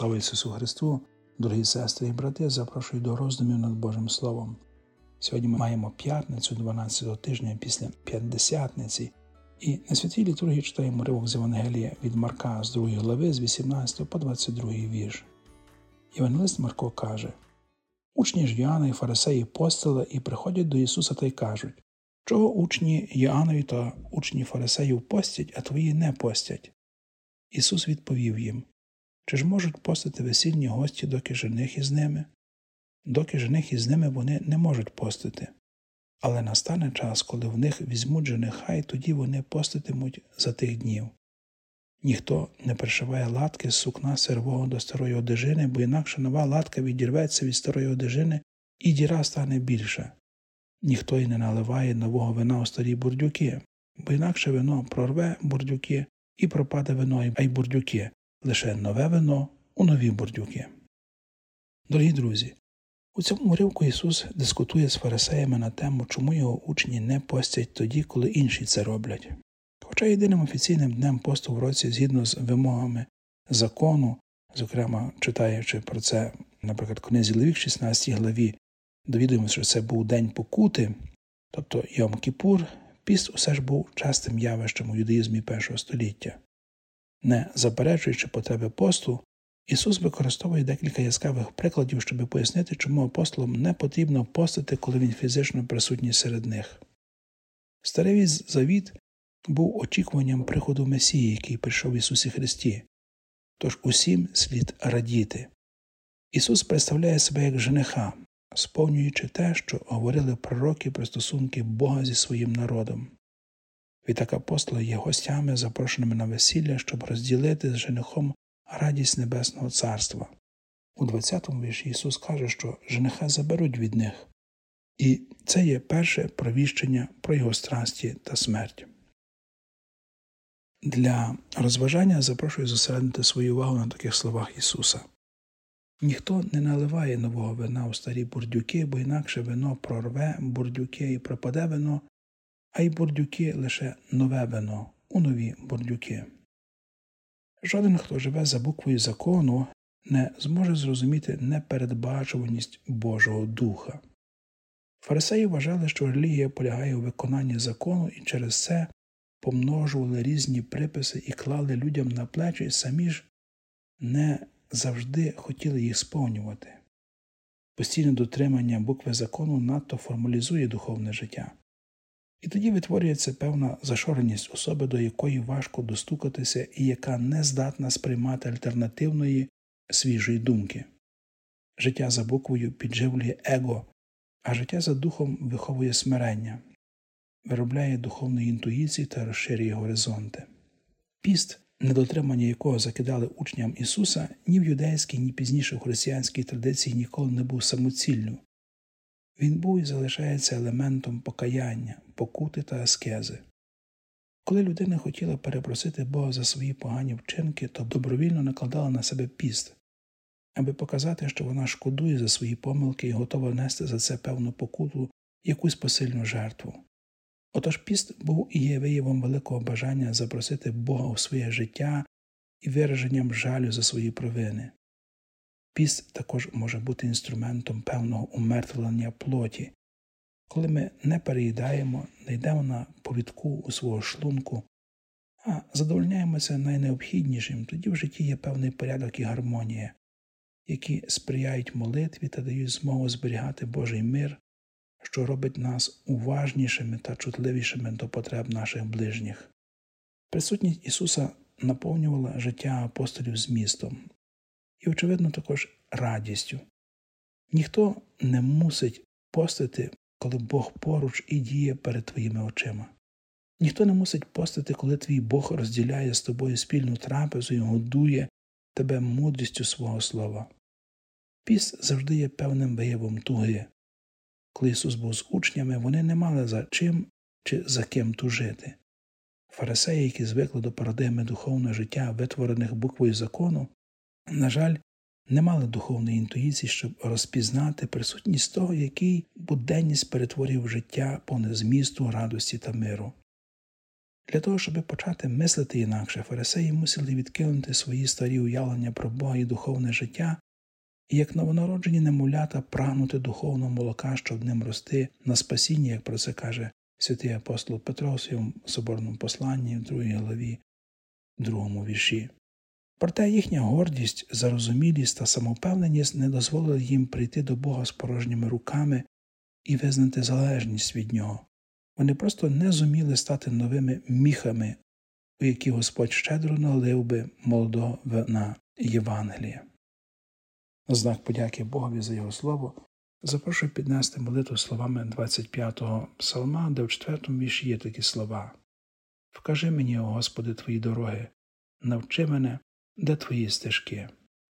Слава Ісусу Христу! Дорогі сестри і брати, запрошую до роздумів над Божим Словом. Сьогодні ми маємо п'ятницю 12-го тижня після П'ятдесятниці. І на святій літургії читаємо уривок з Євангелія від Марка з 2 глави, з 18 по 22 вірш. Євангелист Марко каже: «Учні ж Йоанна і фарисеї постили і приходять до Ісуса та й кажуть: чого учні Йоаннові та учні фарисеїв постять, а твої не постять?» Ісус відповів їм: «Чи ж можуть постити весільні гості, доки жених із ними? Доки жених із ними вони не можуть постити. Але настане час, коли в них візьмуть жениха, і тоді вони поститимуть за тих днів. Ніхто не пришиває латки з сукна сирового до старої одежини, бо інакше нова латка відірветься від старої одежини, і діра стане більша. Ніхто й не наливає нового вина у старі бурдюки, бо інакше вино прорве бурдюки, і пропаде вино, а й бурдюки. Лише нове вино у нові бурдюки». Дорогі друзі, у цьому уривку Ісус дискутує з фарисеями на тему, чому його учні не постять тоді, коли інші це роблять. Хоча єдиним офіційним днем посту в році, згідно з вимогами закону, зокрема читаючи про це, наприклад, в книзі Левит, 16 главі, довідуємося, що це був день покути, тобто Йом-Кіпур, піст усе ж був частим явищем у юдаїзмі першого століття. Не заперечуючи потреби посту, Ісус використовує декілька яскравих прикладів, щоб пояснити, чому апостолам не потрібно постити, коли Він фізично присутній серед них. Старий Завіт був очікуванням приходу Месії, який прийшов в Ісусі Христі. Тож усім слід радіти. Ісус представляє себе як жениха, сповнюючи те, що говорили пророки про стосунки Бога зі своїм народом. Відтак апостоли є гостями, запрошеними на весілля, щоб розділити з женихом радість Небесного Царства. У 20-му вірші Ісус каже, що жениха заберуть від них. І це є перше провіщення про Його страсті та смерть. Для розважання запрошую зосередити свою увагу на таких словах Ісуса. «Ніхто не наливає нового вина у старі бурдюки, бо інакше вино прорве бурдюки і пропаде вино, а й бурдюки лише нове вино у нові бурдюки». Жоден, хто живе за буквою закону, не зможе зрозуміти непередбачуваність Божого Духа. Фарисеї вважали, що релігія полягає у виконанні закону, і через це помножували різні приписи і клали людям на плечі, і самі ж не завжди хотіли їх сповнювати. Постійне дотримання букви закону надто формалізує духовне життя. І тоді витворюється певна зашореність особи, до якої важко достукатися і яка не здатна сприймати альтернативної, свіжої думки. Життя за буквою підживлює его, а життя за духом виховує смирення, виробляє духовної інтуїції та розширює горизонти. Піст, недотримання якого закидали учням Ісуса, ні в юдейській, ні пізніше в християнській традиції ніколи не був самоціллю. Він був і залишається елементом покаяння, покути та аскези. Коли людина хотіла перепросити Бога за свої погані вчинки, то добровільно накладала на себе піст, аби показати, що вона шкодує за свої помилки і готова нести за це певну покуту, якусь посильну жертву. Отож піст був і є виявом великого бажання запросити Бога у своє життя і вираженням жалю за свої провини. Піст також може бути інструментом певного умертвлення плоті. Коли ми не переїдаємо, не йдемо на повідку у свого шлунку, а задовольняємося найнеобхіднішим, тоді в житті є певний порядок і гармонія, які сприяють молитві та дають змогу зберігати Божий мир, що робить нас уважнішими та чутливішими до потреб наших ближніх. Присутність Ісуса наповнювала життя апостолів змістом. І, очевидно, також радістю. Ніхто не мусить постити, коли Бог поруч і діє перед твоїми очима. Ніхто не мусить постити, коли твій Бог розділяє з тобою спільну трапезу і годує тебе мудрістю свого слова. Піст завжди є певним виявом туги. Коли Ісус був з учнями, вони не мали за чим чи за ким тужити. Фарисеї, які звикли до парадигми духовного життя, витворених буквою закону, на жаль, не мали духовної інтуїції, щоб розпізнати присутність того, який буденність перетворює в життя повне змісту, радості та миру. Для того, щоб почати мислити інакше, фарисеї мусили відкинути свої старі уявлення про Бога і духовне життя, і як новонароджені немовлята прагнути духовного молока, щоб в ним рости на спасіння, як про це каже святий апостол Петро в своєму соборному посланні в 2 главі, 2 вірші. Проте їхня гордість, зарозумілість та самовпевненість не дозволили їм прийти до Бога з порожніми руками і визнати залежність від Нього. Вони просто не зуміли стати новими міхами, у які Господь щедро налив би молодого вина Євангелія. На знак подяки Богові за Його слово запрошую піднести молитву словами 25-го псалма, де в 4-му вірші є такі слова: «Вкажи мені, о Господи, Твої дороги, навчи мене, де Твої стежки».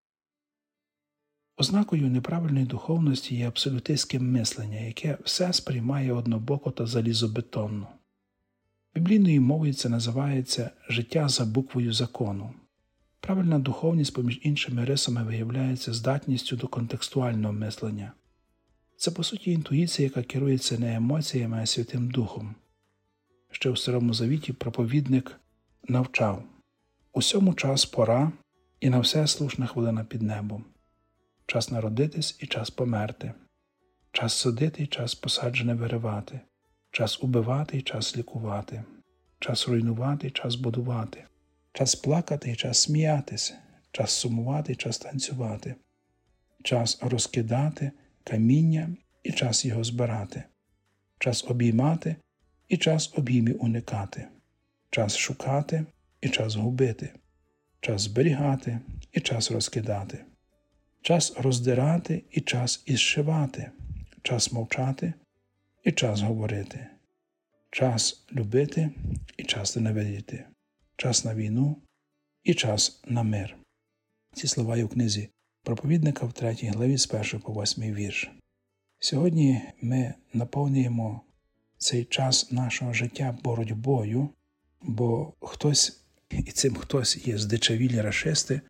Ознакою неправильної духовності є абсолютистське мислення, яке все сприймає однобоко та залізобетонно. Біблійною мовою це називається «життя за буквою закону». Правильна духовність, поміж іншими рисами, виявляється здатністю до контекстуального мислення. Це, по суті, інтуїція, яка керується не емоціями, а Святим Духом. Ще у Старому Завіті проповідник навчав: «Усьому час пора, і на все слушна хвилина під небом. Час народитись і час померти. Час садити і час посаджене виривати. Час убивати і час лікувати. Час руйнувати і час будувати. Час плакати і час сміятися. Час сумувати і час танцювати. Час розкидати каміння і час його збирати. Час обіймати і час обіймів уникати. Час шукати і час губити. Час зберігати і час розкидати. Час роздирати і час ізшивати. Час мовчати і час говорити. Час любити і час ненавидіти. Час на війну і час на мир». Ці слова є у книзі проповідника в 3 главі з 1 по 8 вірш. Сьогодні ми наповнюємо цей час нашого життя боротьбою, бо хтось, і цим хтось є здичавілі рашисти,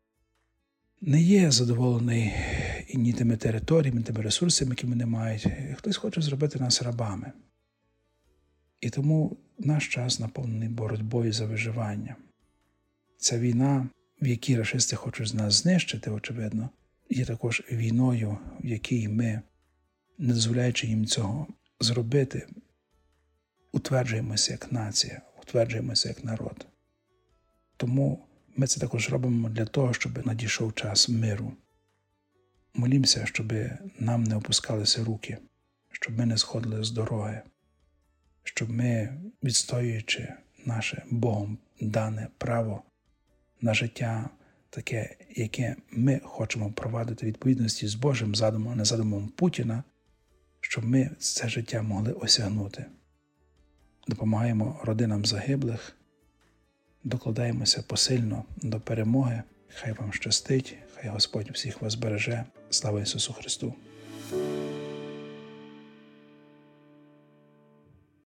не є задоволений ні тими територіями, тими ресурсами, які вони мають. Хтось хоче зробити нас рабами. І тому наш час наповнений боротьбою за виживання. Ця війна, в якій рашисти хочуть нас знищити, очевидно, є також війною, в якій ми, не дозволяючи їм цього зробити, утверджуємося як нація, утверджуємося як народ. Тому ми це також робимо для того, щоб надійшов час миру. Молімося, щоб нам не опускалися руки, щоб ми не сходили з дороги, щоб ми, відстоюючи наше Богом дане право на життя таке, яке ми хочемо провадити в відповідності з Божим задумом, а не задумом Путіна, щоб ми це життя могли осягнути. Допомагаємо родинам загиблих, докладаємося посильно до перемоги. Хай вам щастить, хай Господь всіх вас береже. Слава Ісусу Христу!